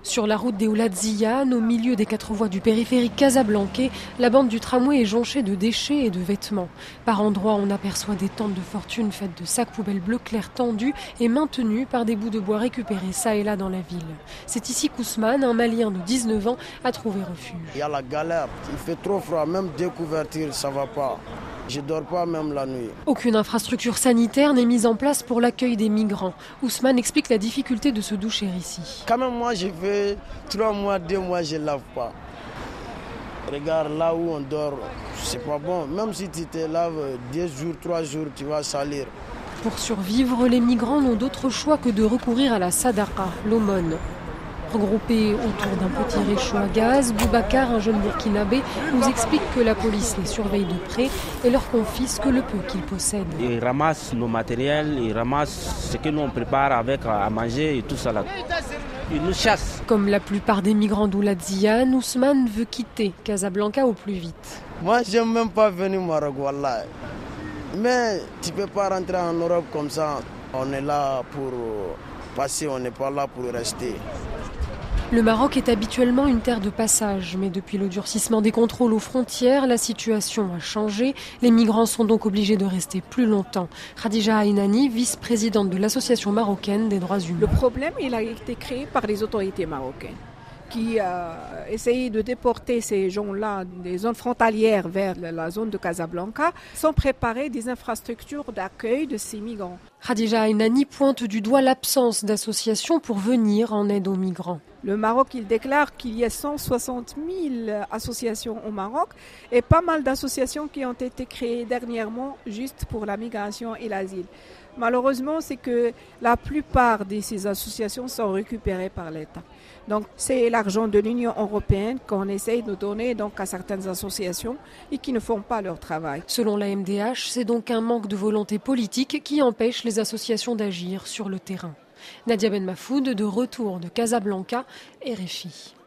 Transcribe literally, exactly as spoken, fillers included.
Sur la route des Oulad Ziyane, au milieu des quatre voies du périphérique casablancais, la bande du tramway est jonchée de déchets et de vêtements. Par endroits, on aperçoit des tentes de fortune faites de sacs poubelles bleu clair tendus et maintenus par des bouts de bois récupérés ça et là dans la ville. C'est ici qu'Ousmane, un Malien de dix-neuf ans, a trouvé refuge. Il y a la galère, il fait trop froid, même découverture, ça va pas. Je ne dors pas même la nuit. Aucune infrastructure sanitaire n'est mise en place pour l'accueil des migrants. Ousmane explique la difficulté de se doucher ici. Quand même, moi, je fais trois mois, deux mois, je ne lave pas. Regarde là où on dort, c'est pas bon. Même si tu te laves deux jours, trois jours, tu vas salir. Pour survivre, les migrants n'ont d'autre choix que de recourir à la sadaqa, l'aumône. Regroupés autour d'un petit réchaud à gaz, Boubacar, un jeune burkinabé, nous explique que la police les surveille de près et leur confisque le peu qu'ils possèdent. Ils ramassent nos matériels, ils ramassent ce que nous on prépare avec à manger et tout ça là. Ils nous chassent. Comme la plupart des migrants d'Oulad Ziyane, Ousmane veut quitter Casablanca au plus vite. Moi, je n'aime même pas venir au Maroc, wallah. Mais tu ne peux pas rentrer en Europe comme ça. On est là pour passer, on n'est pas là pour rester. Le Maroc est habituellement une terre de passage, mais depuis le durcissement des contrôles aux frontières, la situation a changé. Les migrants sont donc obligés de rester plus longtemps. Khadija Hainani, vice-présidente de l'Association marocaine des droits humains. Le problème, il a été créé par les autorités marocaines qui euh, essayent de déporter ces gens-là des zones frontalières vers la zone de Casablanca, sans préparer des infrastructures d'accueil de ces migrants. Khadija Hainani pointe du doigt l'absence d'associations pour venir en aide aux migrants. Le Maroc, il déclare qu'il y a cent soixante mille associations au Maroc et pas mal d'associations qui ont été créées dernièrement juste pour la migration et l'asile. Malheureusement, c'est que la plupart de ces associations sont récupérées par l'État. Donc, c'est l'argent de l'Union européenne qu'on essaye de donner donc, à certaines associations et qui ne font pas leur travail. Selon la M D H, c'est donc un manque de volonté politique qui empêche les associations d'agir sur le terrain. Nadia Ben Mafoud, de retour de Casablanca, R F I.